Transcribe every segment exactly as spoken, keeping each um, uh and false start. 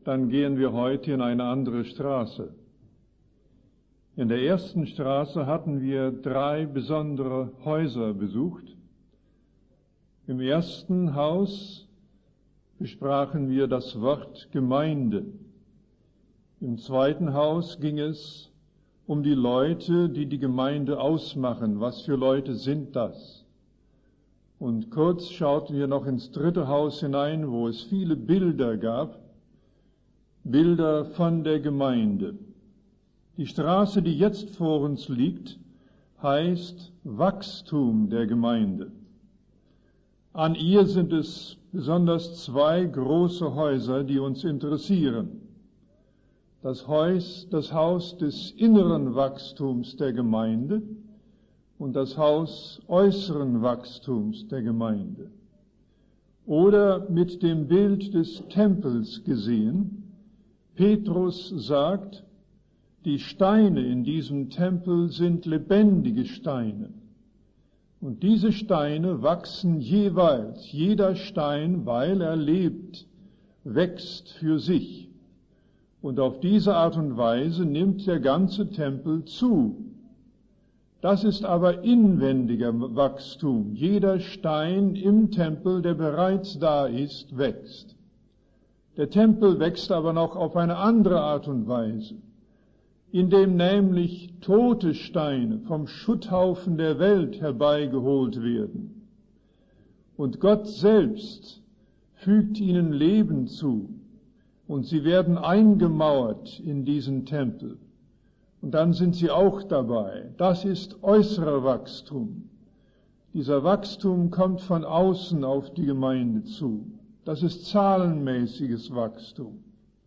dann gehen wir heute in eine andere Straße. In der ersten Straße hatten wir drei besondere Häuser besucht. Im ersten Haus besprachen wir das Wort Gemeinde. Im zweiten Haus ging es um die Leute, die die Gemeinde ausmachen. Was für Leute sind das? Und kurz schauten wir noch ins dritte Haus hinein, wo es viele Bilder gab, Bilder von der Gemeinde. Die Straße, die jetzt vor uns liegt, heißt Wachstum der Gemeinde. An ihr sind es besonders zwei große Häuser, die uns interessieren. Das Haus, das Haus des inneren Wachstums der Gemeinde und das Haus äußeren Wachstums der Gemeinde. Oder mit dem Bild des Tempels gesehen, Petrus sagt, die Steine in diesem Tempel sind lebendige Steine. Und diese Steine wachsen jeweils, jeder Stein, weil er lebt, wächst für sich. Und auf diese Art und Weise nimmt der ganze Tempel zu. Das ist aber inwendiger Wachstum. Jeder Stein im Tempel, der bereits da ist, wächst. Der Tempel wächst aber noch auf eine andere Art und Weise, indem nämlich tote Steine vom Schutthaufen der Welt herbeigeholt werden. Und Gott selbst fügt ihnen Leben zu, und sie werden eingemauert in diesen Tempel. Und dann sind sie auch dabei. Das ist äußerer Wachstum. Dieser Wachstum kommt von außen auf die Gemeinde zu. Das ist zahlenmäßiges Wachstum.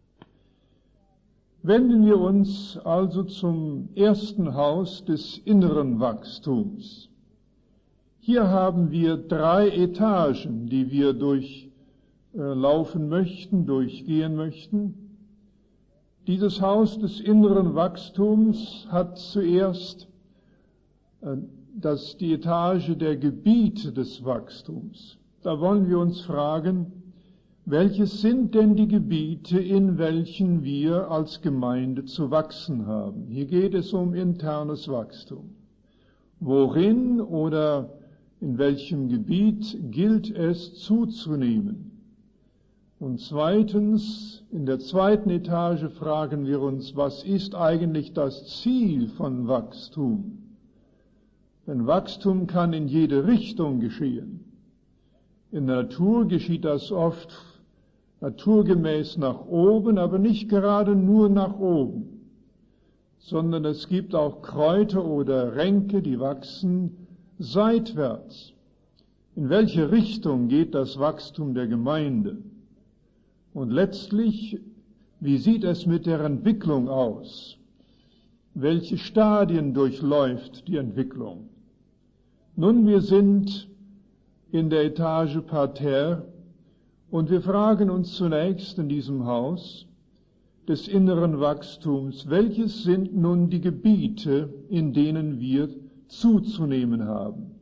Wenden wir uns also zum ersten Haus des inneren Wachstums. Hier haben wir drei Etagen, die wir durchlaufen möchten, durchgehen möchten. Dieses Haus des inneren Wachstums hat zuerst äh, das, die Etage der Gebiete des Wachstums. Da wollen wir uns fragen, welches sind denn die Gebiete, in welchen wir als Gemeinde zu wachsen haben? Hier geht es um internes Wachstum. Worin oder in welchem Gebiet gilt es zuzunehmen? Und zweitens, in der zweiten Etage fragen wir uns, was ist eigentlich das Ziel von Wachstum? Denn Wachstum kann in jede Richtung geschehen. In der Natur geschieht das oft naturgemäß nach oben, aber nicht gerade nur nach oben, sondern es gibt auch Kräuter oder Ränke, die wachsen seitwärts. In welche Richtung geht das Wachstum der Gemeinde? Und letztlich, wie sieht es mit der Entwicklung aus? Welche Stadien durchläuft die Entwicklung? Nun, wir sind in der Etage Parterre und wir fragen uns zunächst in diesem Haus des inneren Wachstums, welches sind nun die Gebiete, in denen wir zuzunehmen haben?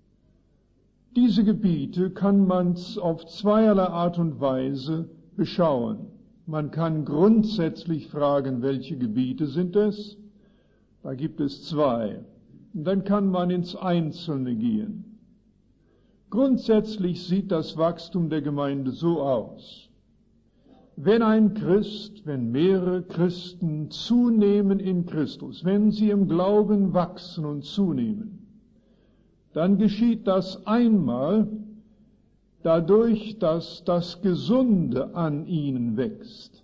Diese Gebiete kann man auf zweierlei Art und Weise beschauen. Man kann grundsätzlich fragen, welche Gebiete sind es? Da gibt es zwei. Und dann kann man ins Einzelne gehen. Grundsätzlich sieht das Wachstum der Gemeinde so aus. Wenn ein Christ, wenn mehrere Christen zunehmen in Christus, wenn sie im Glauben wachsen und zunehmen, dann geschieht das einmal dadurch, dass das Gesunde an ihnen wächst.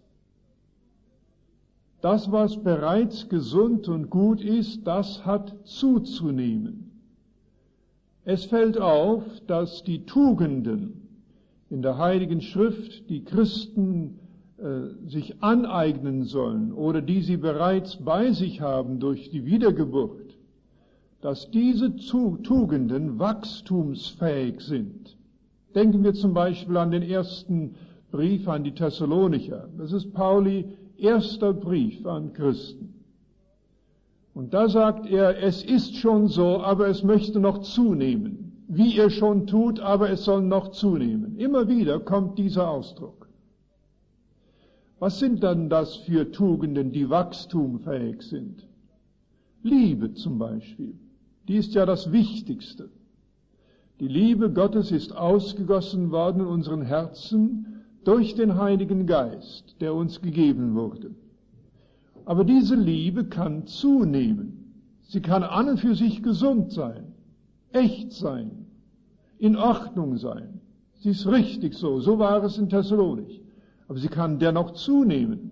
Das, was bereits gesund und gut ist, das hat zuzunehmen. Es fällt auf, dass die Tugenden in der Heiligen Schrift, die Christen äh, sich aneignen sollen oder die sie bereits bei sich haben durch die Wiedergeburt, dass diese Tugenden wachstumsfähig sind. Denken wir zum Beispiel an den ersten Brief an die Thessalonicher. Das ist Pauli erster Brief an Christen. Und da sagt er, es ist schon so, aber es möchte noch zunehmen. Wie ihr schon tut, aber es soll noch zunehmen. Immer wieder kommt dieser Ausdruck. Was sind dann das für Tugenden, die wachstumfähig sind? Liebe zum Beispiel, die ist ja das Wichtigste. Die Liebe Gottes ist ausgegossen worden in unseren Herzen durch den Heiligen Geist, der uns gegeben wurde. Aber diese Liebe kann zunehmen. Sie kann an und für sich gesund sein, echt sein, in Ordnung sein. Sie ist richtig so, so war es in Thessalonich. Aber sie kann dennoch zunehmen.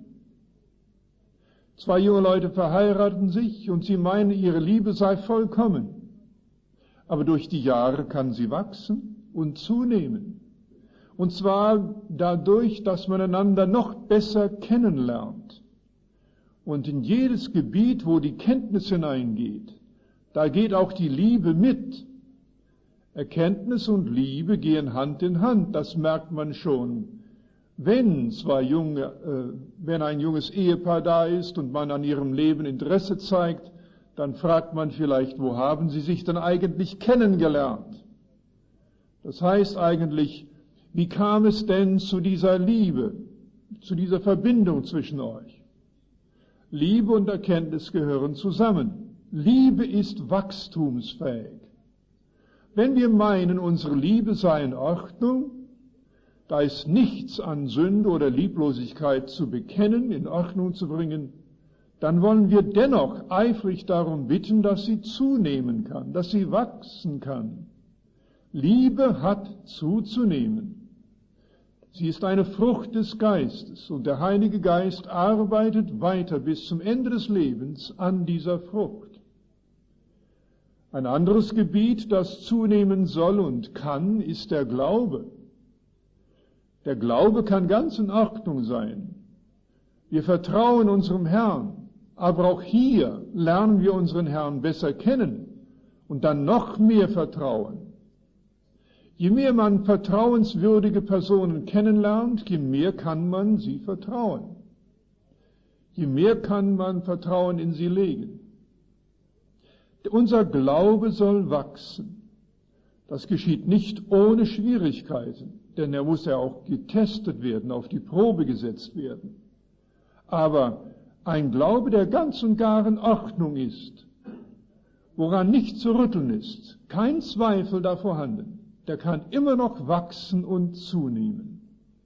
Zwei junge Leute verheiraten sich und sie meinen, ihre Liebe sei vollkommen. Aber durch die Jahre kann sie wachsen und zunehmen. Und zwar dadurch, dass man einander noch besser kennenlernt. Und in jedes Gebiet, wo die Kenntnis hineingeht, da geht auch die Liebe mit. Erkenntnis und Liebe gehen Hand in Hand, das merkt man schon. Wenn zwei junge, äh, wenn ein junges Ehepaar da ist und man an ihrem Leben Interesse zeigt, dann fragt man vielleicht, wo haben sie sich denn eigentlich kennengelernt? Das heißt eigentlich, wie kam es denn zu dieser Liebe, zu dieser Verbindung zwischen euch? Liebe und Erkenntnis gehören zusammen. Liebe ist wachstumsfähig. Wenn wir meinen, unsere Liebe sei in Ordnung, da ist nichts an Sünde oder Lieblosigkeit zu bekennen, in Ordnung zu bringen, dann wollen wir dennoch eifrig darum bitten, dass sie zunehmen kann, dass sie wachsen kann. Liebe hat zuzunehmen. Sie ist eine Frucht des Geistes und der Heilige Geist arbeitet weiter bis zum Ende des Lebens an dieser Frucht. Ein anderes Gebiet, das zunehmen soll und kann, ist der Glaube. Der Glaube kann ganz in Ordnung sein. Wir vertrauen unserem Herrn, aber auch hier lernen wir unseren Herrn besser kennen und dann noch mehr vertrauen. Je mehr man vertrauenswürdige Personen kennenlernt, je mehr kann man sie vertrauen. Je mehr kann man Vertrauen in sie legen. Unser Glaube soll wachsen. Das geschieht nicht ohne Schwierigkeiten, denn er muss ja auch getestet werden, auf die Probe gesetzt werden. Aber ein Glaube, der ganz und gar in Ordnung ist, woran nicht zu rütteln ist, kein Zweifel da vorhanden, der kann immer noch wachsen und zunehmen.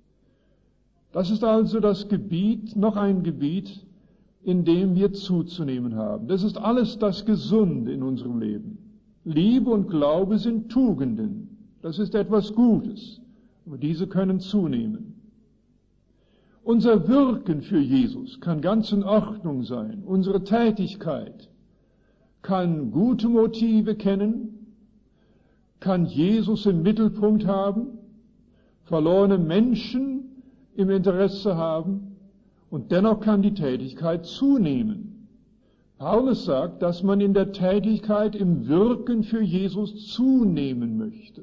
Das ist also das Gebiet, noch ein Gebiet, in dem wir zuzunehmen haben. Das ist alles das Gesunde in unserem Leben. Liebe und Glaube sind Tugenden. Das ist etwas Gutes. Aber diese können zunehmen. Unser Wirken für Jesus kann ganz in Ordnung sein. Unsere Tätigkeit kann gute Motive kennen, kann Jesus im Mittelpunkt haben, verlorene Menschen im Interesse haben und dennoch kann die Tätigkeit zunehmen. Paulus sagt, dass man in der Tätigkeit, im Wirken für Jesus zunehmen möchte.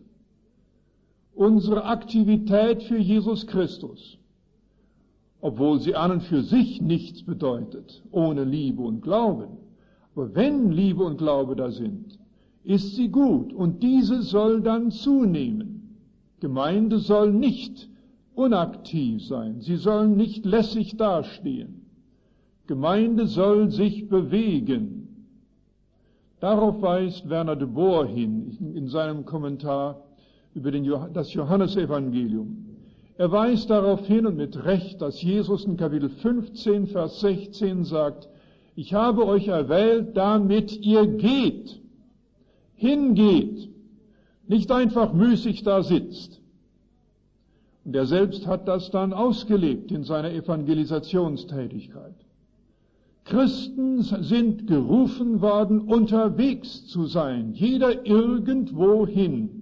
Unsere Aktivität für Jesus Christus, obwohl sie an und für sich nichts bedeutet, ohne Liebe und Glauben, aber wenn Liebe und Glaube da sind, ist sie gut und diese soll dann zunehmen. Gemeinde soll nicht unaktiv sein, sie soll nicht lässig dastehen. Gemeinde soll sich bewegen. Darauf weist Werner de Boer hin in seinem Kommentar über den, das Johannesevangelium. Er weist darauf hin und mit Recht, dass Jesus in Kapitel fünfzehn, Vers sechzehn sagt, ich habe euch erwählt, damit ihr geht, hingeht, nicht einfach müßig da sitzt. Und er selbst hat das dann ausgelebt in seiner Evangelisationstätigkeit. Christen sind gerufen worden, unterwegs zu sein, jeder irgendwohin.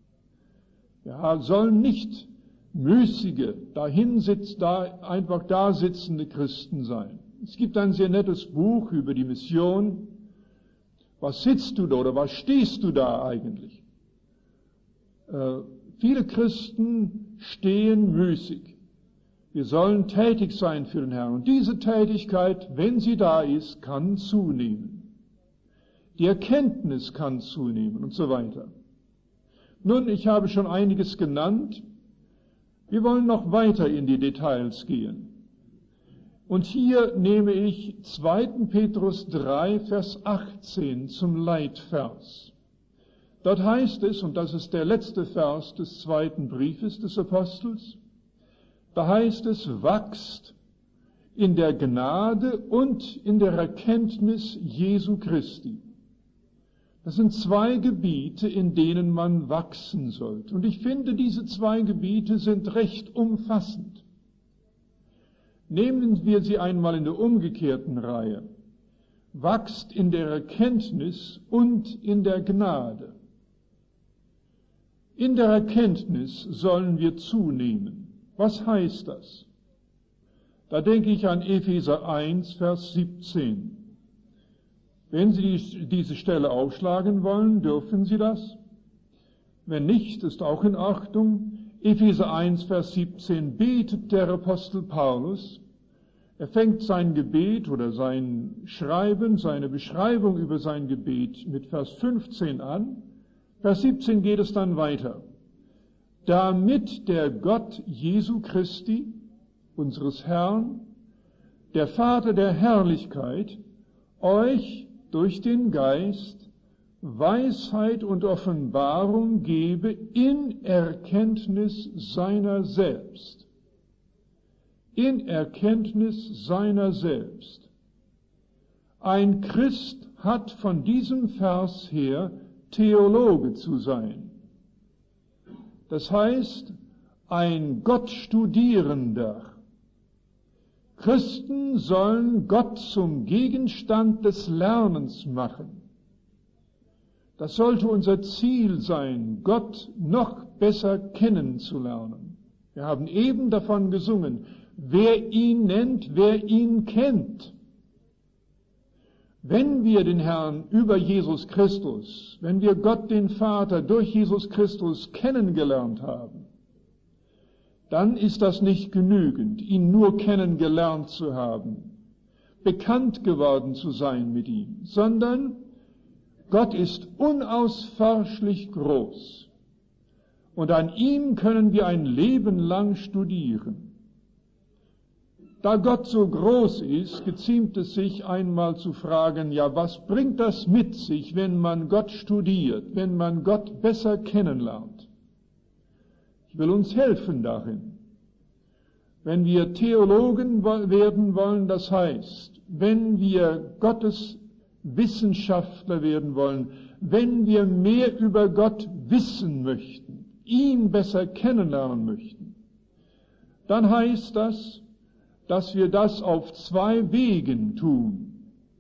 Ja, sollen nicht müßige, dahin sitzt, da, einfach da sitzende Christen sein. Es gibt ein sehr nettes Buch über die Mission. Was sitzt du da oder was stehst du da eigentlich? Äh, viele Christen stehen müßig. Wir sollen tätig sein für den Herrn. Und diese Tätigkeit, wenn sie da ist, kann zunehmen. Die Erkenntnis kann zunehmen und so weiter. Nun, ich habe schon einiges genannt. Wir wollen noch weiter in die Details gehen. Und hier nehme ich zweiten Petrus drei, Vers achtzehn zum Leitvers. Dort heißt es, und das ist der letzte Vers des zweiten Briefes des Apostels, da heißt es, wachst in der Gnade und in der Erkenntnis Jesu Christi. Das sind zwei Gebiete, in denen man wachsen sollte. Und ich finde, diese zwei Gebiete sind recht umfassend. Nehmen wir sie einmal in der umgekehrten Reihe. Wachst in der Erkenntnis und in der Gnade. In der Erkenntnis sollen wir zunehmen. Was heißt das? Da denke ich an Epheser eins, Vers siebzehn. Wenn Sie die, diese Stelle aufschlagen wollen, dürfen Sie das. Wenn nicht, ist auch in Ordnung. Epheser eins, Vers siebzehn betet der Apostel Paulus. Er fängt sein Gebet oder sein Schreiben, seine Beschreibung über sein Gebet mit Vers fünfzehn an. Vers siebzehn geht es dann weiter. Damit der Gott Jesu Christi, unseres Herrn, der Vater der Herrlichkeit, euch durch den Geist Weisheit und Offenbarung gebe in Erkenntnis seiner selbst. In Erkenntnis seiner selbst. Ein Christ hat von diesem Vers her Theologe zu sein. Das heißt, ein Gottstudierender. Christen sollen Gott zum Gegenstand des Lernens machen. Das sollte unser Ziel sein, Gott noch besser kennenzulernen. Wir haben eben davon gesungen, wer ihn nennt, wer ihn kennt. Wenn wir den Herrn über Jesus Christus, wenn wir Gott den Vater durch Jesus Christus kennengelernt haben, dann ist das nicht genügend, ihn nur kennengelernt zu haben, bekannt geworden zu sein mit ihm, sondern Gott ist unausforschlich groß und an ihm können wir ein Leben lang studieren. Da Gott so groß ist, geziemt es sich einmal zu fragen, ja, was bringt das mit sich, wenn man Gott studiert, wenn man Gott besser kennenlernt? Ich will uns helfen darin. Wenn wir Theologen werden wollen, das heißt, wenn wir Gottes Wissenschaftler werden wollen, wenn wir mehr über Gott wissen möchten, ihn besser kennenlernen möchten, dann heißt das, dass wir das auf zwei Wegen tun.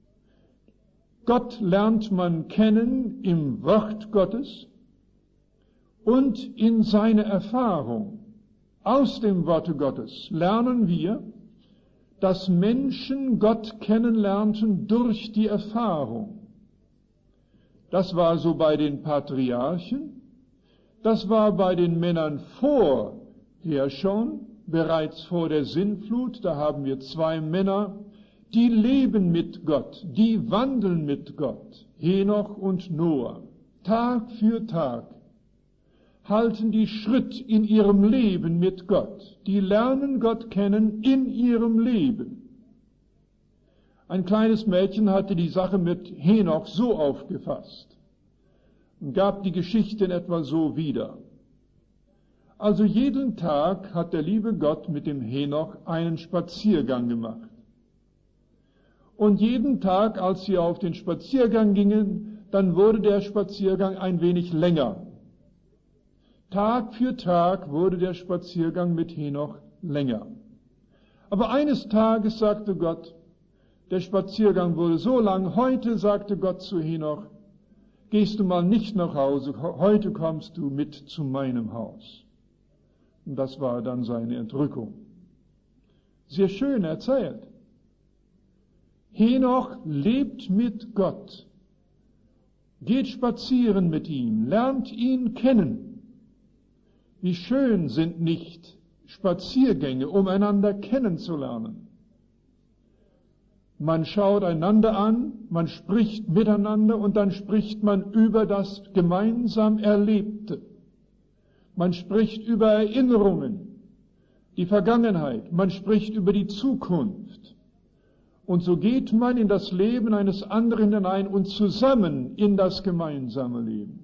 Gott lernt man kennen im Wort Gottes und in seiner Erfahrung. Aus dem Worte Gottes lernen wir, dass Menschen Gott kennenlernten durch die Erfahrung. Das war so bei den Patriarchen, das war bei den Männern vorher schon, bereits vor der Sintflut, da haben wir zwei Männer, die leben mit Gott, die wandeln mit Gott, Henoch und Noah, Tag für Tag, halten die Schritt in ihrem Leben mit Gott, die lernen Gott kennen in ihrem Leben. Ein kleines Mädchen hatte die Sache mit Henoch so aufgefasst und gab die Geschichte in etwa so wieder. Also jeden Tag hat der liebe Gott mit dem Henoch einen Spaziergang gemacht. Und jeden Tag, als sie auf den Spaziergang gingen, dann wurde der Spaziergang ein wenig länger. Tag für Tag wurde der Spaziergang mit Henoch länger. Aber eines Tages sagte Gott, der Spaziergang wurde so lang, heute sagte Gott zu Henoch, gehst du mal nicht nach Hause, heute kommst du mit zu meinem Haus. Und das war dann seine Entrückung. Sehr schön erzählt. Henoch lebt mit Gott, geht spazieren mit ihm, lernt ihn kennen. Wie schön sind nicht Spaziergänge, um einander kennenzulernen. Man schaut einander an, man spricht miteinander und dann spricht man über das gemeinsam Erlebte. Man spricht über Erinnerungen, die Vergangenheit, man spricht über die Zukunft. Und so geht man in das Leben eines anderen hinein und zusammen in das gemeinsame Leben.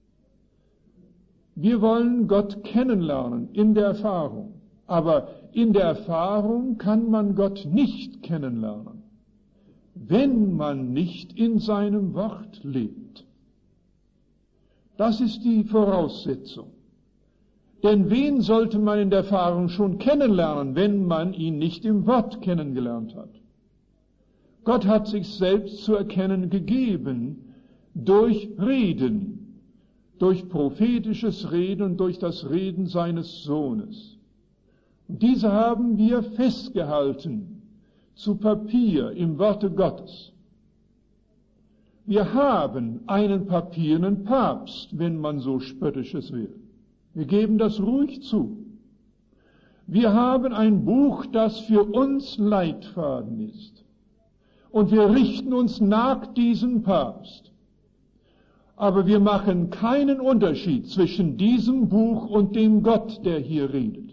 Wir wollen Gott kennenlernen in der Erfahrung. Aber in der Erfahrung kann man Gott nicht kennenlernen, wenn man nicht in seinem Wort lebt. Das ist die Voraussetzung. Denn wen sollte man in der Erfahrung schon kennenlernen, wenn man ihn nicht im Wort kennengelernt hat? Gott hat sich selbst zu erkennen gegeben durch Reden, durch prophetisches Reden und durch das Reden seines Sohnes. Und diese haben wir festgehalten zu Papier im Worte Gottes. Wir haben einen papiernen Papst, wenn man so spöttisches will. Wir geben das ruhig zu. Wir haben ein Buch, das für uns Leitfaden ist. Und wir richten uns nach diesem Papst. Aber wir machen keinen Unterschied zwischen diesem Buch und dem Gott, der hier redet.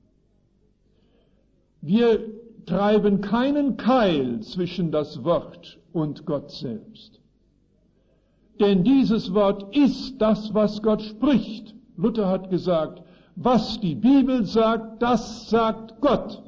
Wir treiben keinen Keil zwischen das Wort und Gott selbst. Denn dieses Wort ist das, was Gott spricht. Luther hat gesagt, was die Bibel sagt, das sagt Gott.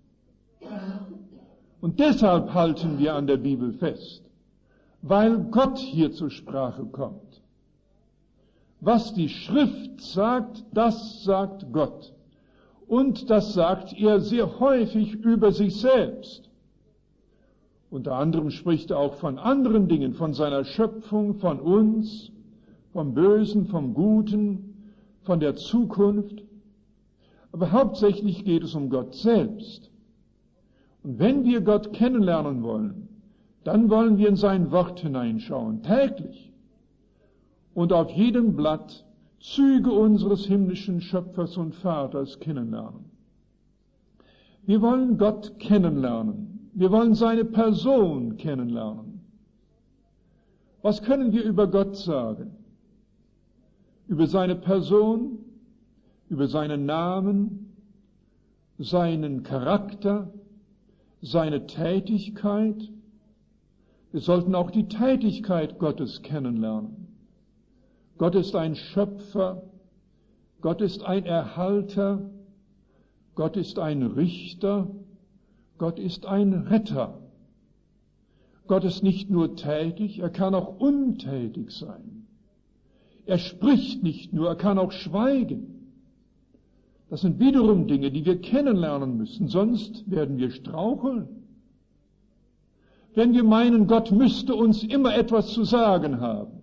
Und deshalb halten wir an der Bibel fest, weil Gott hier zur Sprache kommt. Was die Schrift sagt, das sagt Gott. Und das sagt er sehr häufig über sich selbst. Unter anderem spricht er auch von anderen Dingen, von seiner Schöpfung, von uns, vom Bösen, vom Guten, von der Zukunft. Aber hauptsächlich geht es um Gott selbst. Und wenn wir Gott kennenlernen wollen, dann wollen wir in sein Wort hineinschauen, täglich. Und auf jedem Blatt Züge unseres himmlischen Schöpfers und Vaters kennenlernen. Wir wollen Gott kennenlernen. Wir wollen seine Person kennenlernen. Was können wir über Gott sagen? Über seine Person, über seinen Namen, seinen Charakter, seine Tätigkeit. Wir sollten auch die Tätigkeit Gottes kennenlernen. Gott ist ein Schöpfer, Gott ist ein Erhalter, Gott ist ein Richter, Gott ist ein Retter. Gott ist nicht nur tätig, er kann auch untätig sein. Er spricht nicht nur, er kann auch schweigen. Das sind wiederum Dinge, die wir kennenlernen müssen, sonst werden wir straucheln. Wenn wir meinen, Gott müsste uns immer etwas zu sagen haben.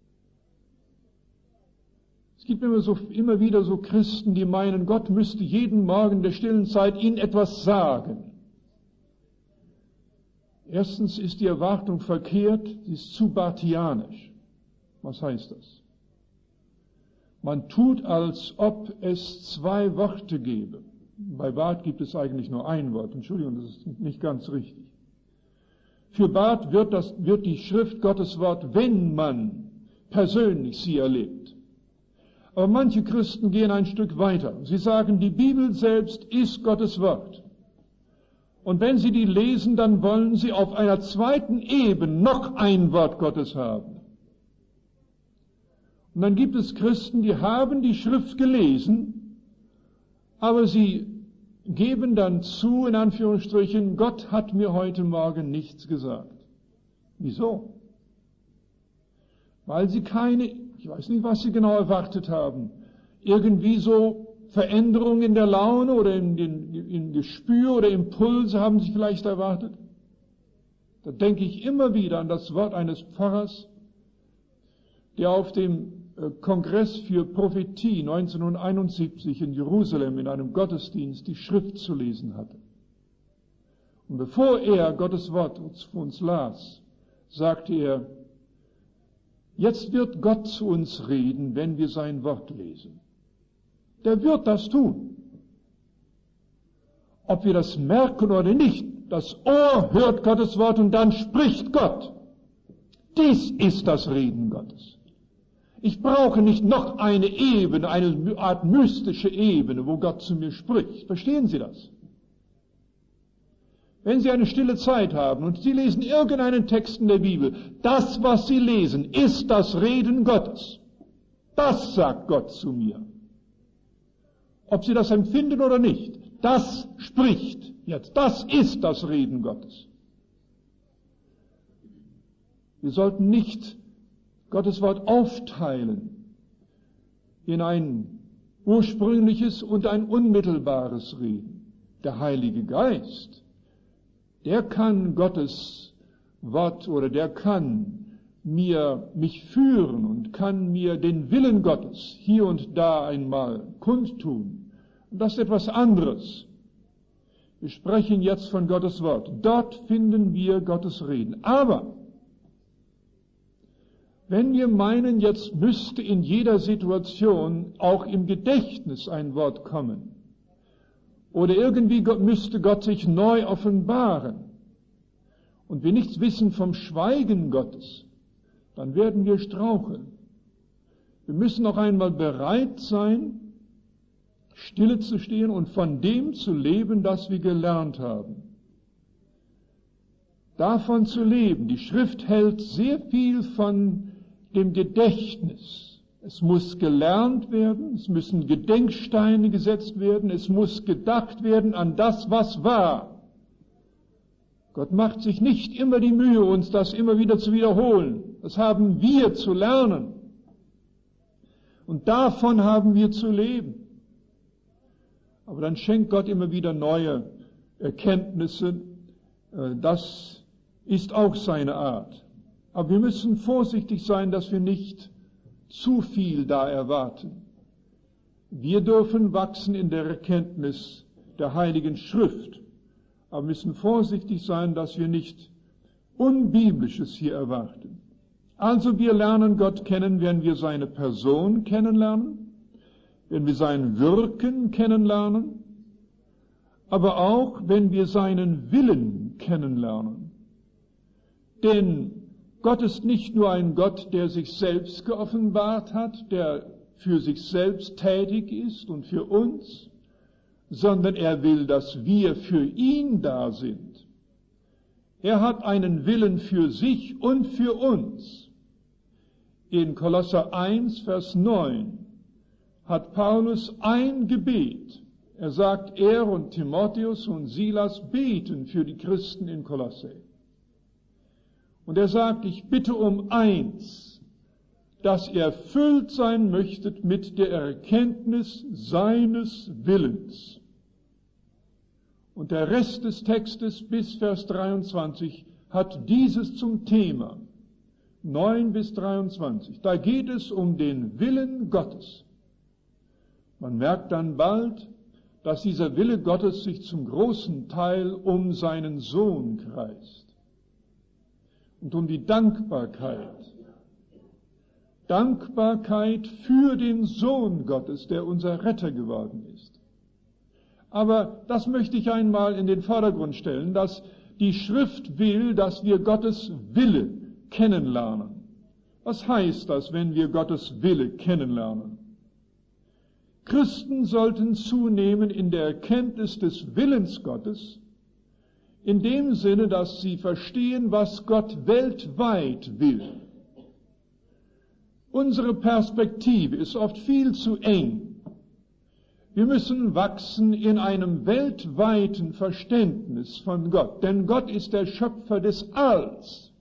Es gibt immer, so, immer wieder so Christen, die meinen, Gott müsste jeden Morgen in der stillen Zeit ihnen etwas sagen. Erstens ist die Erwartung verkehrt, sie ist zu bartianisch. Was heißt das? Man tut, als ob es zwei Worte gäbe. Bei Barth gibt es eigentlich nur ein Wort. Entschuldigung, das ist nicht ganz richtig. Für Barth wird, das, wird die Schrift Gottes Wort, wenn man persönlich sie erlebt. Aber manche Christen gehen ein Stück weiter. Sie sagen, die Bibel selbst ist Gottes Wort. Und wenn sie die lesen, dann wollen sie auf einer zweiten Ebene noch ein Wort Gottes haben. Und dann gibt es Christen, die haben die Schrift gelesen, aber sie geben dann zu, in Anführungsstrichen, Gott hat mir heute Morgen nichts gesagt. Wieso? Weil sie keine, ich weiß nicht, was sie genau erwartet haben, irgendwie so Veränderungen in der Laune oder in, in, in Gespür oder Impulse haben sie vielleicht erwartet. Da denke ich immer wieder an das Wort eines Pfarrers, der auf dem Kongress für Prophetie neunzehnhunderteinundsiebzig in Jerusalem in einem Gottesdienst die Schrift zu lesen hatte. Und bevor er Gottes Wort für uns las, sagte er, jetzt wird Gott zu uns reden, wenn wir sein Wort lesen. Der wird das tun. Ob wir das merken oder nicht, das Ohr hört Gottes Wort und dann spricht Gott. Dies ist das Reden Gottes. Ich brauche nicht noch eine Ebene, eine Art mystische Ebene, wo Gott zu mir spricht. Verstehen Sie das? Wenn Sie eine stille Zeit haben und Sie lesen irgendeinen Text in der Bibel, das, was Sie lesen, ist das Reden Gottes. Das sagt Gott zu mir. Ob Sie das empfinden oder nicht, das spricht jetzt. Das ist das Reden Gottes. Wir sollten nicht Gottes Wort aufteilen in ein ursprüngliches und ein unmittelbares Reden. Der Heilige Geist, der kann Gottes Wort oder der kann mir mich führen und kann mir den Willen Gottes hier und da einmal kundtun. Und das ist etwas anderes. Wir sprechen jetzt von Gottes Wort. Dort finden wir Gottes Reden. Aber wenn wir meinen, jetzt müsste in jeder Situation auch im Gedächtnis ein Wort kommen, oder irgendwie müsste Gott sich neu offenbaren, und wir nichts wissen vom Schweigen Gottes, dann werden wir straucheln. Wir müssen auch einmal bereit sein, stille zu stehen und von dem zu leben, das wir gelernt haben. Davon zu leben. Die Schrift hält sehr viel von dem Gedächtnis. Es muss gelernt werden, es müssen Gedenksteine gesetzt werden, es muss gedacht werden an das, was war. Gott macht sich nicht immer die Mühe, uns das immer wieder zu wiederholen. Das haben wir zu lernen. Und davon haben wir zu leben. Aber dann schenkt Gott immer wieder neue Erkenntnisse. Das ist auch seine Art. Aber wir müssen vorsichtig sein, dass wir nicht zu viel da erwarten. Wir dürfen wachsen in der Erkenntnis der Heiligen Schrift, aber müssen vorsichtig sein, dass wir nicht Unbiblisches hier erwarten. Also wir lernen Gott kennen, wenn wir seine Person kennenlernen, wenn wir sein Wirken kennenlernen, aber auch, wenn wir seinen Willen kennenlernen. Denn Gott ist nicht nur ein Gott, der sich selbst geoffenbart hat, der für sich selbst tätig ist und für uns, sondern er will, dass wir für ihn da sind. Er hat einen Willen für sich und für uns. In Kolosser eins, Vers neun hat Paulus ein Gebet. Er sagt, er und Timotheus und Silas beten für die Christen in Kolosse. Und er sagt, ich bitte um eins, dass ihr erfüllt sein möchtet mit der Erkenntnis seines Willens. Und der Rest des Textes bis Vers dreiundzwanzig hat dieses zum Thema. neun bis dreiundzwanzig. Da geht es um den Willen Gottes. Man merkt dann bald, dass dieser Wille Gottes sich zum großen Teil um seinen Sohn kreist. Und um die Dankbarkeit. Dankbarkeit für den Sohn Gottes, der unser Retter geworden ist. Aber das möchte ich einmal in den Vordergrund stellen, dass die Schrift will, dass wir Gottes Wille kennenlernen. Was heißt das, wenn wir Gottes Wille kennenlernen? Christen sollten zunehmen in der Erkenntnis des Willens Gottes, in dem Sinne, dass sie verstehen, was Gott weltweit will. Unsere Perspektive ist oft viel zu eng. Wir müssen wachsen in einem weltweiten Verständnis von Gott, denn Gott ist der Schöpfer des Alls.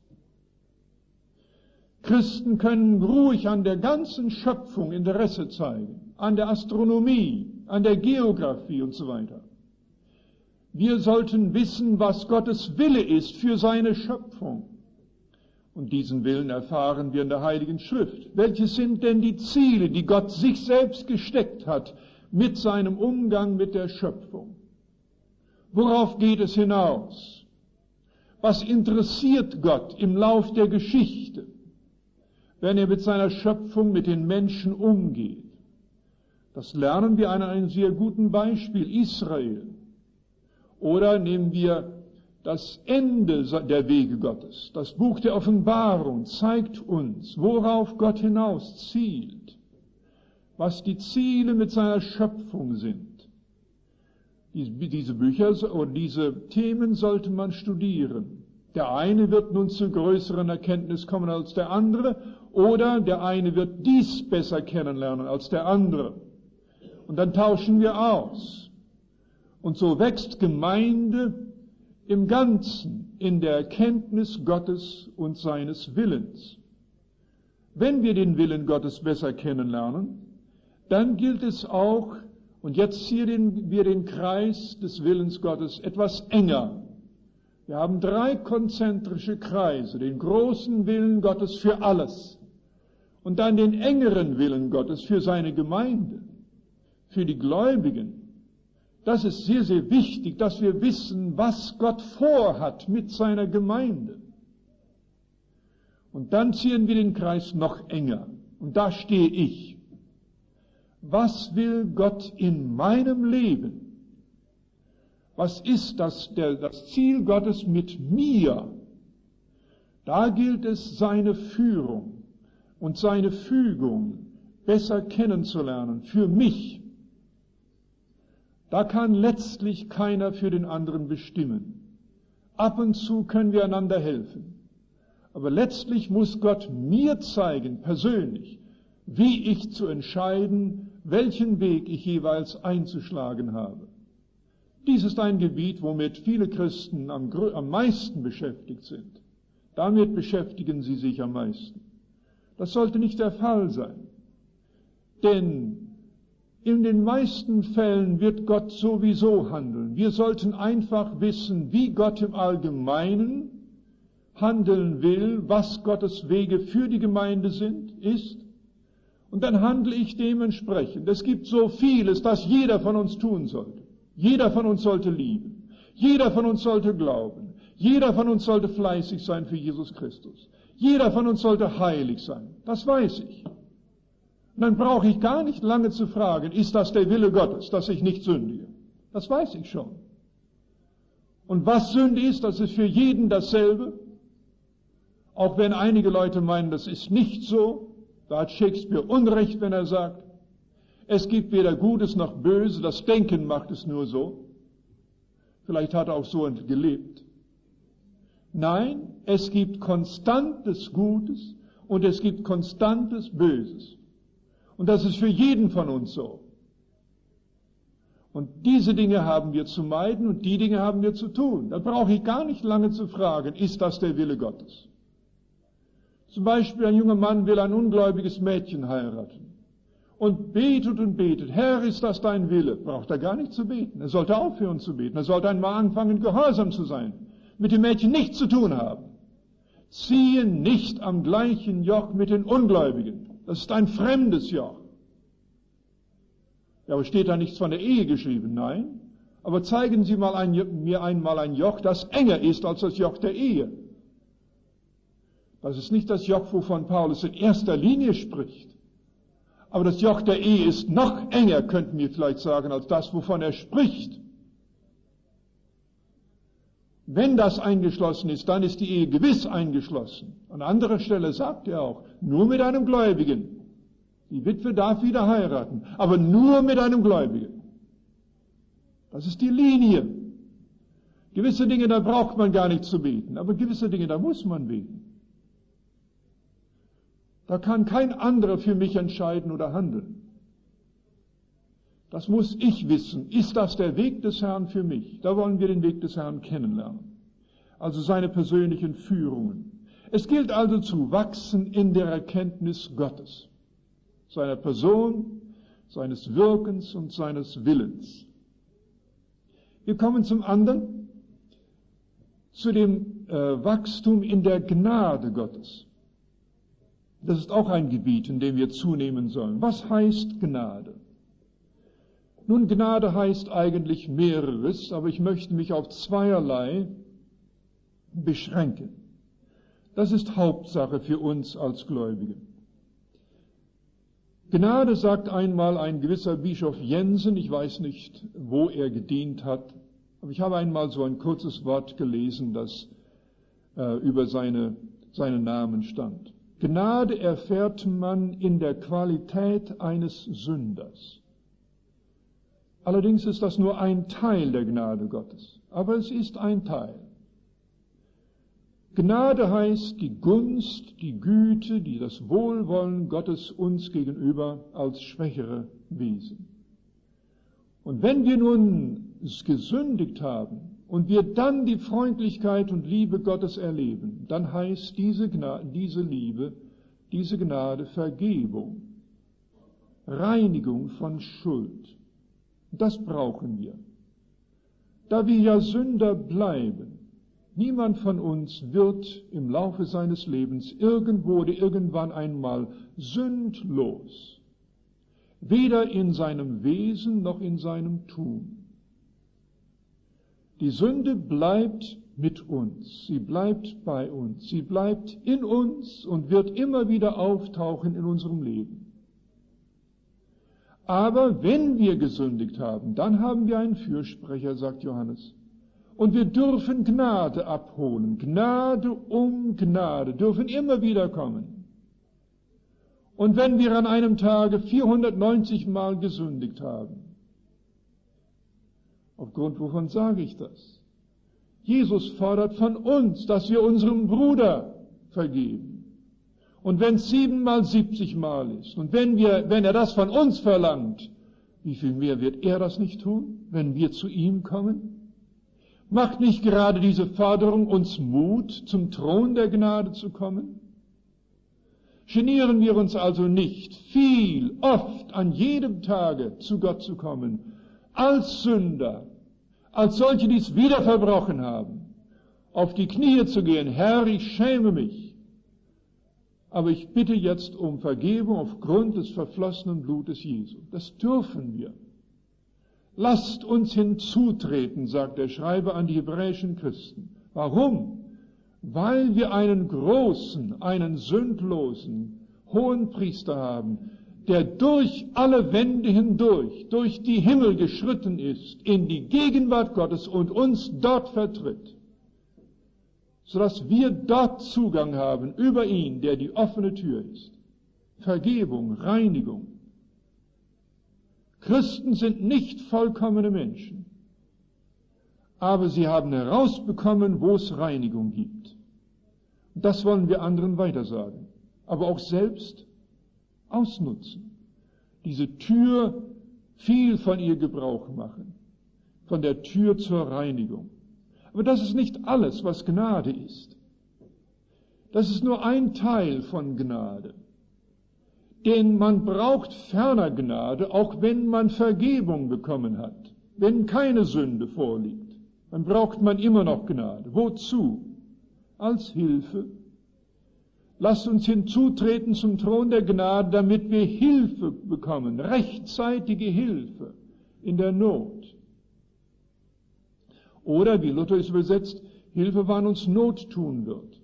Christen können ruhig an der ganzen Schöpfung Interesse zeigen, an der Astronomie, an der Geographie und so weiter. Wir sollten wissen, was Gottes Wille ist für seine Schöpfung. Und diesen Willen erfahren wir in der Heiligen Schrift. Welche sind denn die Ziele, die Gott sich selbst gesteckt hat mit seinem Umgang mit der Schöpfung? Worauf geht es hinaus? Was interessiert Gott im Lauf der Geschichte, wenn er mit seiner Schöpfung, mit den Menschen umgeht? Das lernen wir an einem sehr guten Beispiel, Israel. Oder nehmen wir das Ende der Wege Gottes. Das Buch der Offenbarung zeigt uns, worauf Gott hinaus zielt, was die Ziele mit seiner Schöpfung sind. Diese Bücher oder diese Themen sollte man studieren. Der eine wird nun zu größeren Erkenntnis kommen als der andere, oder der eine wird dies besser kennenlernen als der andere. Und dann tauschen wir aus. Und so wächst Gemeinde im Ganzen in der Erkenntnis Gottes und seines Willens. Wenn wir den Willen Gottes besser kennenlernen, dann gilt es auch, und jetzt ziehen wir den Kreis des Willens Gottes etwas enger. Wir haben drei konzentrische Kreise, den großen Willen Gottes für alles und dann den engeren Willen Gottes für seine Gemeinde, für die Gläubigen. Das ist sehr, sehr wichtig, dass wir wissen, was Gott vorhat mit seiner Gemeinde. Und dann ziehen wir den Kreis noch enger. Und da stehe ich. Was will Gott in meinem Leben? Was ist das, der, das Ziel Gottes mit mir? Da gilt es, seine Führung und seine Fügung besser kennenzulernen für mich. Da kann letztlich keiner für den anderen bestimmen. Ab und zu können wir einander helfen. Aber letztlich muss Gott mir zeigen, persönlich, wie ich zu entscheiden, welchen Weg ich jeweils einzuschlagen habe. Dies ist ein Gebiet, womit viele Christen am, am meisten beschäftigt sind. Damit beschäftigen sie sich am meisten. Das sollte nicht der Fall sein. Denn in den meisten Fällen wird Gott sowieso handeln. Wir sollten einfach wissen, wie Gott im Allgemeinen handeln will, was Gottes Wege für die Gemeinde sind, ist. Und dann handle ich dementsprechend. Es gibt so vieles, das jeder von uns tun sollte. Jeder von uns sollte lieben. Jeder von uns sollte glauben. Jeder von uns sollte fleißig sein für Jesus Christus. Jeder von uns sollte heilig sein. Das weiß ich. Und dann brauche ich gar nicht lange zu fragen, ist das der Wille Gottes, dass ich nicht sündige? Das weiß ich schon. Und was Sünde ist, das ist für jeden dasselbe. Auch wenn einige Leute meinen, das ist nicht so. Da hat Shakespeare Unrecht, wenn er sagt, es gibt weder Gutes noch Böse, das Denken macht es nur so. Vielleicht hat er auch so gelebt. Nein, es gibt konstantes Gutes und es gibt konstantes Böses. Und das ist für jeden von uns so. Und diese Dinge haben wir zu meiden und die Dinge haben wir zu tun. Da brauche ich gar nicht lange zu fragen, ist das der Wille Gottes? Zum Beispiel ein junger Mann will ein ungläubiges Mädchen heiraten und betet und betet. Herr, ist das dein Wille? Braucht er gar nicht zu beten. Er sollte aufhören zu beten. Er sollte einmal anfangen, gehorsam zu sein. Mit dem Mädchen nichts zu tun haben. Ziehe nicht am gleichen Joch mit den Ungläubigen. Das ist ein fremdes Joch. Ja, aber steht da nichts von der Ehe geschrieben? Nein. Aber zeigen Sie mal ein, mir einmal ein Joch, das enger ist als das Joch der Ehe. Das ist nicht das Joch, wovon Paulus in erster Linie spricht. Aber das Joch der Ehe ist noch enger, könnten wir vielleicht sagen, als das, wovon er spricht. Wenn das eingeschlossen ist, dann ist die Ehe gewiss eingeschlossen. An anderer Stelle sagt er auch, nur mit einem Gläubigen. Die Witwe darf wieder heiraten, aber nur mit einem Gläubigen. Das ist die Linie. Gewisse Dinge, da braucht man gar nicht zu beten, aber gewisse Dinge, da muss man beten. Da kann kein anderer für mich entscheiden oder handeln. Das muss ich wissen. Ist das der Weg des Herrn für mich? Da wollen wir den Weg des Herrn kennenlernen. Also seine persönlichen Führungen. Es gilt also zu wachsen in der Erkenntnis Gottes. Seiner Person, seines Wirkens und seines Willens. Wir kommen zum anderen, zu dem äh, Wachstum in der Gnade Gottes. Das ist auch ein Gebiet, in dem wir zunehmen sollen. Was heißt Gnade? Nun, Gnade heißt eigentlich mehreres, aber ich möchte mich auf zweierlei beschränken. Das ist Hauptsache für uns als Gläubige. Gnade, sagt einmal ein gewisser Bischof Jensen, ich weiß nicht, wo er gedient hat, aber ich habe einmal so ein kurzes Wort gelesen, das äh, über seine, seinen Namen stand. Gnade erfährt man in der Qualität eines Sünders. Allerdings ist das nur ein Teil der Gnade Gottes, aber es ist ein Teil. Gnade heißt die Gunst, die Güte, die das Wohlwollen Gottes uns gegenüber als schwächere Wesen. Und wenn wir nun gesündigt haben und wir dann die Freundlichkeit und Liebe Gottes erleben, dann heißt diese Gnade, diese Liebe, diese Gnade Vergebung, Reinigung von Schuld. Das brauchen wir. Da wir ja Sünder bleiben, niemand von uns wird im Laufe seines Lebens irgendwo oder irgendwann einmal sündlos, weder in seinem Wesen noch in seinem Tun. Die Sünde bleibt mit uns, sie bleibt bei uns, sie bleibt in uns und wird immer wieder auftauchen in unserem Leben. Aber wenn wir gesündigt haben, dann haben wir einen Fürsprecher, sagt Johannes. Und wir dürfen Gnade abholen, Gnade um Gnade, dürfen immer wieder kommen. Und wenn wir an einem Tage vierhundertneunzig Mal gesündigt haben, aufgrund wovon sage ich das? Jesus fordert von uns, dass wir unserem Bruder vergeben. Und wenn es siebenmal siebzig Mal ist, und wenn wir, wenn er das von uns verlangt, wie viel mehr wird er das nicht tun, wenn wir zu ihm kommen? Macht nicht gerade diese Forderung uns Mut, zum Thron der Gnade zu kommen? Genieren wir uns also nicht, viel, oft, an jedem Tage zu Gott zu kommen, als Sünder, als solche, die es wieder verbrochen haben, auf die Knie zu gehen, Herr, ich schäme mich, aber ich bitte jetzt um Vergebung aufgrund des verflossenen Blutes Jesu. Das dürfen wir. Lasst uns hinzutreten, sagt der Schreiber an die hebräischen Christen. Warum? Weil wir einen großen, einen sündlosen, hohen Priester haben, der durch alle Wände hindurch, durch die Himmel geschritten ist, in die Gegenwart Gottes und uns dort vertritt, sodass wir dort Zugang haben über ihn, der die offene Tür ist. Vergebung, Reinigung. Christen sind nicht vollkommene Menschen, aber sie haben herausbekommen, wo es Reinigung gibt. Das wollen wir anderen weitersagen, aber auch selbst ausnutzen. Diese Tür, viel von ihr Gebrauch machen, von der Tür zur Reinigung. Aber das ist nicht alles, was Gnade ist. Das ist nur ein Teil von Gnade. Denn man braucht ferner Gnade, auch wenn man Vergebung bekommen hat, wenn keine Sünde vorliegt. Dann braucht man immer noch Gnade. Wozu? Als Hilfe. Lasst uns hinzutreten zum Thron der Gnade, damit wir Hilfe bekommen, rechtzeitige Hilfe in der Not. Oder, wie Luther es übersetzt, Hilfe, wann uns Not tun wird.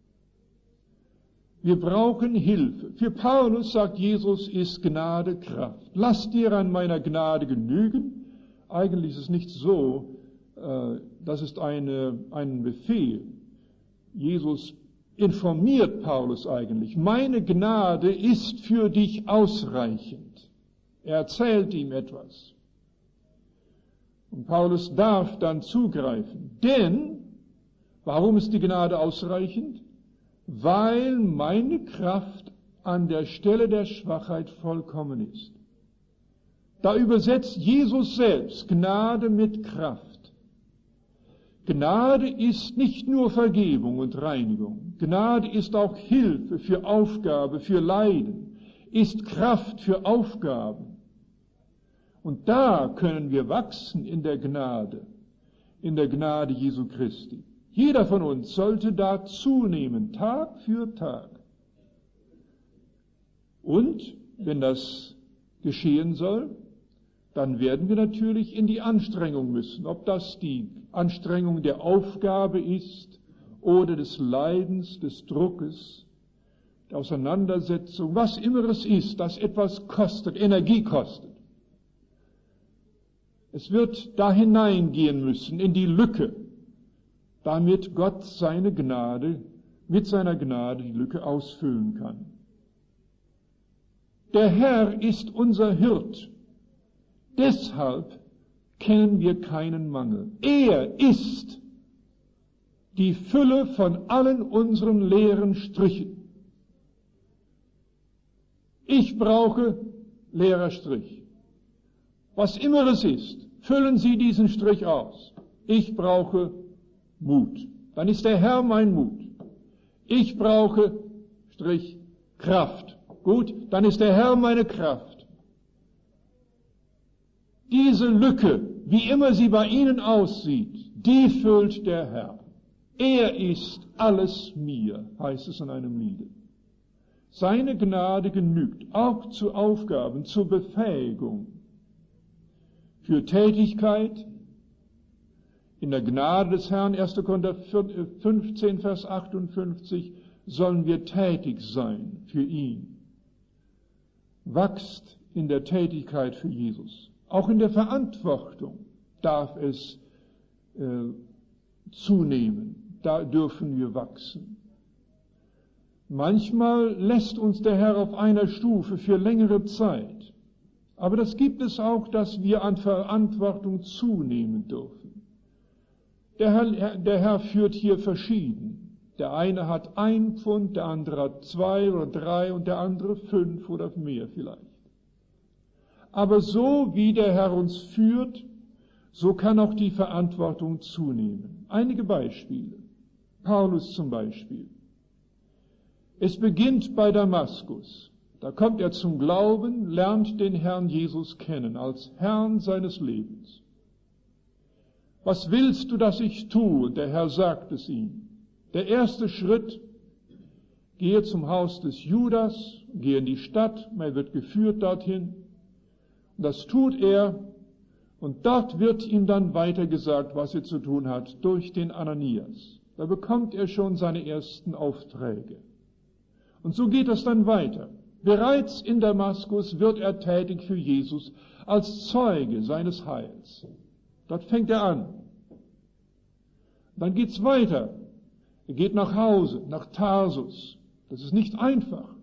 Wir brauchen Hilfe. Für Paulus, sagt Jesus, ist Gnade Kraft. Lass dir an meiner Gnade genügen. Eigentlich ist es nicht so, äh, das ist eine, ein Befehl. Jesus informiert Paulus eigentlich. Meine Gnade ist für dich ausreichend. Er erzählt ihm etwas. Und Paulus darf dann zugreifen. Denn, warum ist die Gnade ausreichend? Weil meine Kraft an der Stelle der Schwachheit vollkommen ist. Da übersetzt Jesus selbst Gnade mit Kraft. Gnade ist nicht nur Vergebung und Reinigung. Gnade ist auch Hilfe für Aufgabe, für Leiden, ist Kraft für Aufgaben. Und da können wir wachsen in der Gnade, in der Gnade Jesu Christi. Jeder von uns sollte da zunehmen, Tag für Tag. Und wenn das geschehen soll, dann werden wir natürlich in die Anstrengung müssen, ob das die Anstrengung der Aufgabe ist oder des Leidens, des Druckes, der Auseinandersetzung, was immer es ist, das etwas kostet, Energie kostet. Es wird da hineingehen müssen, in die Lücke, damit Gott seine Gnade, mit seiner Gnade die Lücke ausfüllen kann. Der Herr ist unser Hirt. Deshalb kennen wir keinen Mangel. Er ist die Fülle von allen unseren leeren Strichen. Ich brauche leerer Strich. Was immer es ist, füllen Sie diesen Strich aus. Ich brauche Mut. Dann ist der Herr mein Mut. Ich brauche Strich Kraft. Gut, dann ist der Herr meine Kraft. Diese Lücke, wie immer sie bei Ihnen aussieht, die füllt der Herr. Er ist alles mir, heißt es in einem Liede. Seine Gnade genügt auch zu Aufgaben, zur Befähigung, für Tätigkeit. In der Gnade des Herrn, erster Korinther fünfzehn, Vers achtundfünfzig, sollen wir tätig sein für ihn. Wachst in der Tätigkeit für Jesus. Auch in der Verantwortung darf es äh, zunehmen. Da dürfen wir wachsen. Manchmal lässt uns der Herr auf einer Stufe für längere Zeit. Aber das gibt es auch, dass wir an Verantwortung zunehmen dürfen. Der Herr, der Herr führt hier verschieden. Der eine hat ein Pfund, der andere hat zwei oder drei und der andere fünf oder mehr vielleicht. Aber so wie der Herr uns führt, so kann auch die Verantwortung zunehmen. Einige Beispiele. Paulus zum Beispiel. Es beginnt bei Damaskus. Da kommt er zum Glauben, lernt den Herrn Jesus kennen als Herrn seines Lebens. Was willst du, dass ich tue? Der Herr sagt es ihm. Der erste Schritt, gehe zum Haus des Judas, gehe in die Stadt, er wird geführt dorthin. Und das tut er, und dort wird ihm dann weitergesagt, was er zu tun hat, durch den Ananias. Da bekommt er schon seine ersten Aufträge. Und so geht es dann weiter. Bereits in Damaskus wird er tätig für Jesus als Zeuge seines Heils. Dort fängt er an. Dann geht's weiter. Er geht nach Hause, nach Tarsus. Das ist nicht einfach.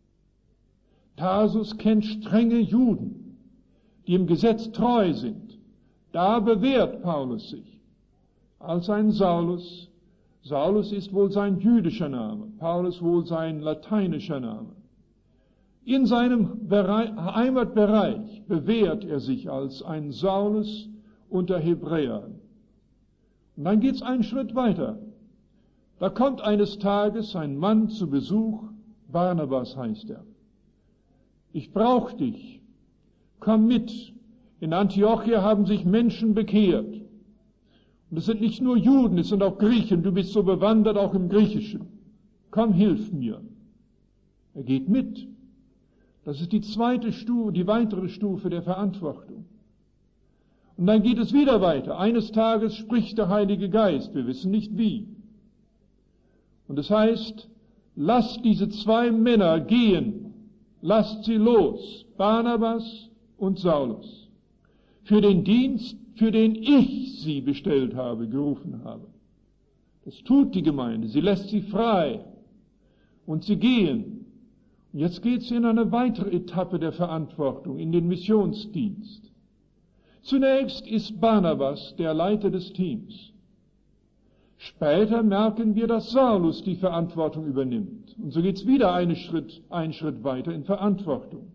Tarsus kennt strenge Juden, die im Gesetz treu sind. Da bewährt Paulus sich als ein Saulus. Saulus ist wohl sein jüdischer Name, Paulus wohl sein lateinischer Name. In seinem Bereich, Heimatbereich bewährt er sich als ein Saulus unter Hebräern. Und dann geht's einen Schritt weiter. Da kommt eines Tages ein Mann zu Besuch, Barnabas heißt er. Ich brauche dich, komm mit. In Antiochia haben sich Menschen bekehrt. Und es sind nicht nur Juden, es sind auch Griechen. Du bist so bewandert auch im Griechischen. Komm, hilf mir. Er geht mit. Das ist die zweite Stufe, die weitere Stufe der Verantwortung. Und dann geht es wieder weiter. Eines Tages spricht der Heilige Geist. Wir wissen nicht wie. Und es heißt, lasst diese zwei Männer gehen. Lasst sie los. Barnabas und Saulus. Für den Dienst, für den ich sie bestellt habe, gerufen habe. Das tut die Gemeinde. Sie lässt sie frei. Und sie gehen. Und jetzt geht es in eine weitere Etappe der Verantwortung, in den Missionsdienst. Zunächst ist Barnabas der Leiter des Teams. Später merken wir, dass Saulus die Verantwortung übernimmt. Und so geht es wieder einen Schritt, einen Schritt weiter in Verantwortung.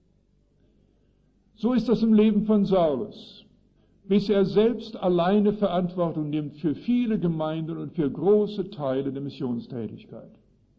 So ist das im Leben von Saulus, bis er selbst alleine Verantwortung nimmt für viele Gemeinden und für große Teile der Missionstätigkeit.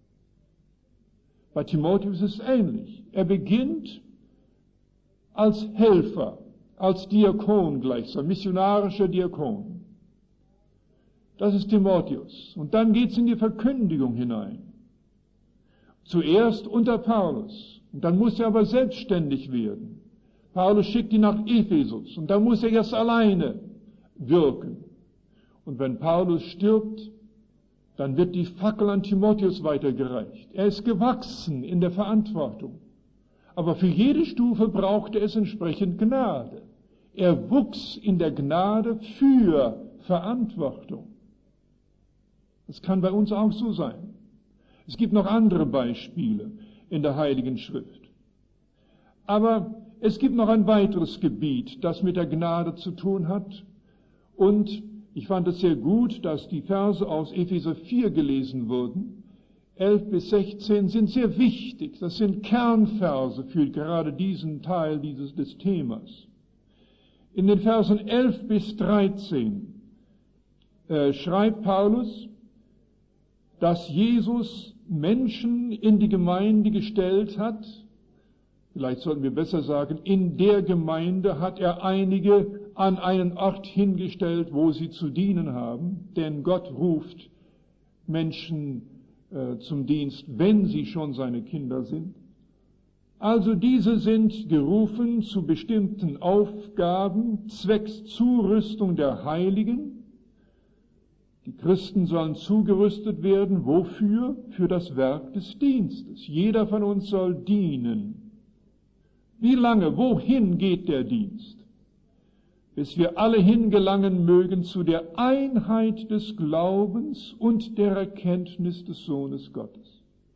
Bei Timotheus ist es ähnlich. Er beginnt als Helfer, als Diakon gleichsam, missionarischer Diakon. Das ist Timotheus. Und dann geht es in die Verkündigung hinein. Zuerst unter Paulus. Und dann muss er aber selbstständig werden. Paulus schickt ihn nach Ephesus. Und dann muss er erst alleine wirken. Und wenn Paulus stirbt, dann wird die Fackel an Timotheus weitergereicht. Er ist gewachsen in der Verantwortung. Aber für jede Stufe brauchte es entsprechend Gnade. Er wuchs in der Gnade für Verantwortung. Das kann bei uns auch so sein. Es gibt noch andere Beispiele in der Heiligen Schrift. Aber es gibt noch ein weiteres Gebiet, das mit der Gnade zu tun hat. Und ich fand es sehr gut, dass die Verse aus Epheser vier gelesen wurden. elf bis sechzehn sind sehr wichtig. Das sind Kernverse für gerade diesen Teil dieses, des Themas. In den Versen elf bis dreizehn äh, schreibt Paulus, dass Jesus Menschen in die Gemeinde gestellt hat. Vielleicht sollten wir besser sagen, in der Gemeinde hat er einige an einen Ort hingestellt, wo sie zu dienen haben. Denn Gott ruft Menschen äh, zum Dienst, wenn sie schon seine Kinder sind. Also diese sind gerufen zu bestimmten Aufgaben, zwecks Zurüstung der Heiligen. Die Christen sollen zugerüstet werden. Wofür? Für das Werk des Dienstes. Jeder von uns soll dienen. Wie lange? Wohin geht der Dienst? Bis wir alle hingelangen mögen zu der Einheit des Glaubens und der Erkenntnis des Sohnes Gottes.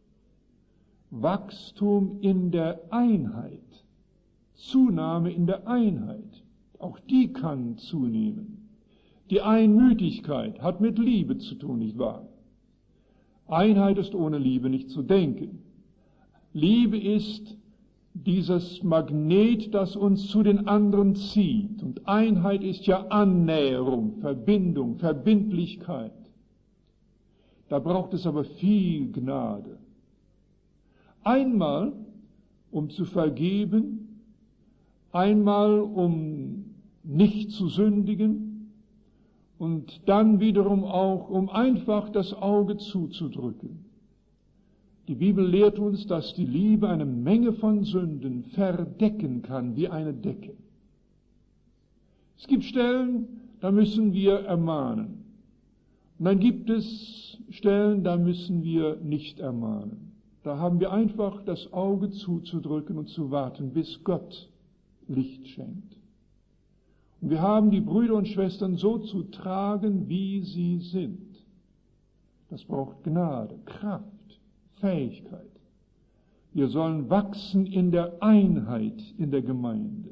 Wachstum in der Einheit, Zunahme in der Einheit, auch die kann zunehmen. Die Einmütigkeit hat mit Liebe zu tun, nicht wahr? Einheit ist ohne Liebe nicht zu denken. Liebe ist dieses Magnet, das uns zu den anderen zieht. Und Einheit ist ja Annäherung, Verbindung, Verbindlichkeit. Da braucht es aber viel Gnade. Einmal, um zu vergeben, einmal, um nicht zu sündigen und dann wiederum auch, um einfach das Auge zuzudrücken. Die Bibel lehrt uns, dass die Liebe eine Menge von Sünden verdecken kann, wie eine Decke. Es gibt Stellen, da müssen wir ermahnen. Und dann gibt es Stellen, da müssen wir nicht ermahnen. Da haben wir einfach das Auge zuzudrücken und zu warten, bis Gott Licht schenkt. Und wir haben die Brüder und Schwestern so zu tragen, wie sie sind. Das braucht Gnade, Kraft, Fähigkeit. Wir sollen wachsen in der Einheit in der Gemeinde.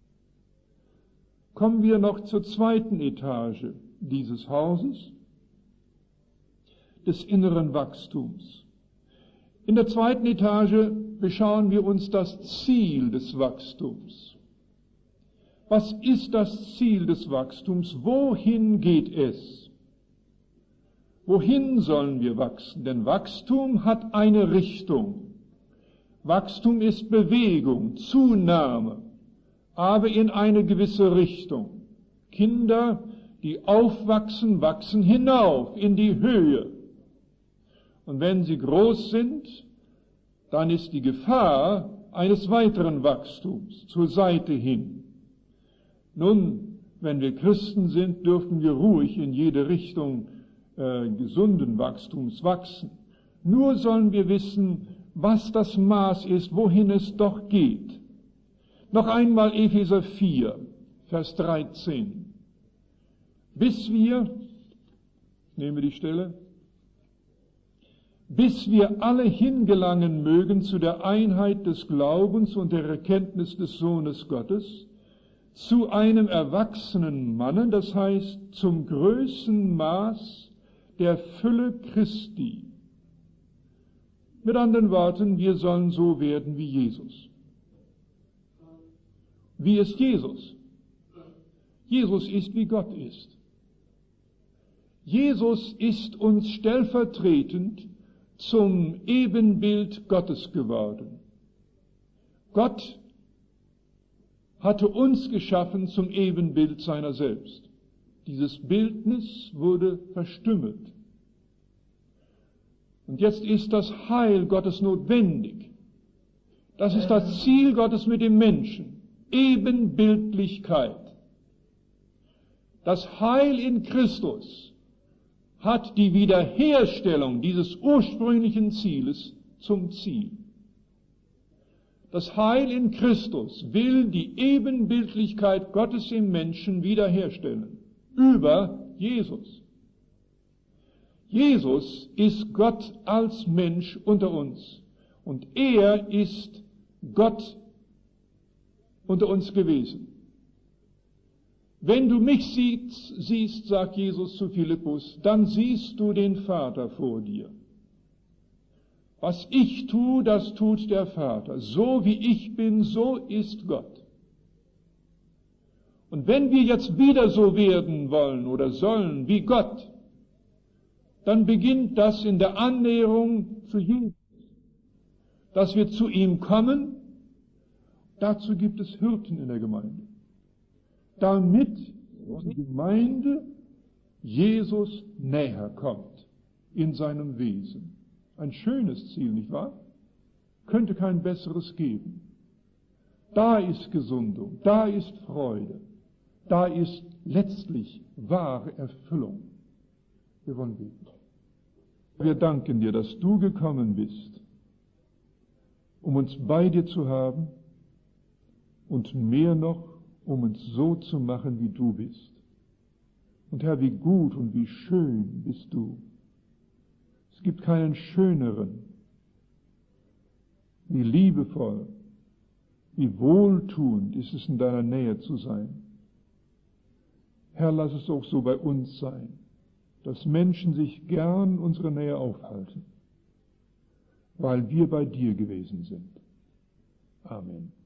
Kommen wir noch zur zweiten Etage dieses Hauses, des inneren Wachstums. In der zweiten Etage beschauen wir uns das Ziel des Wachstums. Was ist das Ziel des Wachstums? Wohin geht es? Wohin sollen wir wachsen? Denn Wachstum hat eine Richtung. Wachstum ist Bewegung, Zunahme, aber in eine gewisse Richtung. Kinder, die aufwachsen, wachsen hinauf in die Höhe. Und wenn sie groß sind, dann ist die Gefahr eines weiteren Wachstums zur Seite hin. Nun, wenn wir Christen sind, dürfen wir ruhig in jede Richtung äh, gesunden Wachstums wachsen. Nur sollen wir wissen, was das Maß ist, wohin es doch geht. Noch einmal Epheser vier, Vers dreizehn. Bis wir, ich nehme die Stelle, bis wir alle hingelangen mögen zu der Einheit des Glaubens und der Erkenntnis des Sohnes Gottes, zu einem erwachsenen Manne, das heißt zum größten Maß der Fülle Christi. Mit anderen Worten, wir sollen so werden wie Jesus. Wie ist Jesus? Jesus ist, wie Gott ist. Jesus ist uns stellvertretend zum Ebenbild Gottes geworden. Gott hatte uns geschaffen zum Ebenbild seiner selbst. Dieses Bildnis wurde verstümmelt. Und jetzt ist das Heil Gottes notwendig. Das ist das Ziel Gottes mit dem Menschen. Ebenbildlichkeit. Das Heil in Christus hat die Wiederherstellung dieses ursprünglichen Zieles zum Ziel. Das Heil in Christus will die Ebenbildlichkeit Gottes im Menschen wiederherstellen. Über Jesus. Jesus ist Gott als Mensch unter uns. Und er ist Gott unter uns gewesen. Wenn du mich siehst, siehst, sagt Jesus zu Philippus, dann siehst du den Vater vor dir. Was ich tue, das tut der Vater. So wie ich bin, so ist Gott. Und wenn wir jetzt wieder so werden wollen oder sollen wie Gott, dann beginnt das in der Annäherung zu Jesus, dass wir zu ihm kommen. Dazu gibt es Hirten in der Gemeinde, damit die Gemeinde Jesus näher kommt in seinem Wesen. Ein schönes Ziel, nicht wahr? Könnte kein besseres geben. Da ist Gesundung, da ist Freude, da ist letztlich wahre Erfüllung. Wir wollen beten. Wir danken dir, dass du gekommen bist, um uns bei dir zu haben und mehr noch, um uns so zu machen, wie du bist. Und Herr, wie gut und wie schön bist du. Es gibt keinen schöneren, wie liebevoll, wie wohltuend ist es, in deiner Nähe zu sein. Herr, lass es auch so bei uns sein, dass Menschen sich gern unsere Nähe aufhalten, weil wir bei dir gewesen sind. Amen.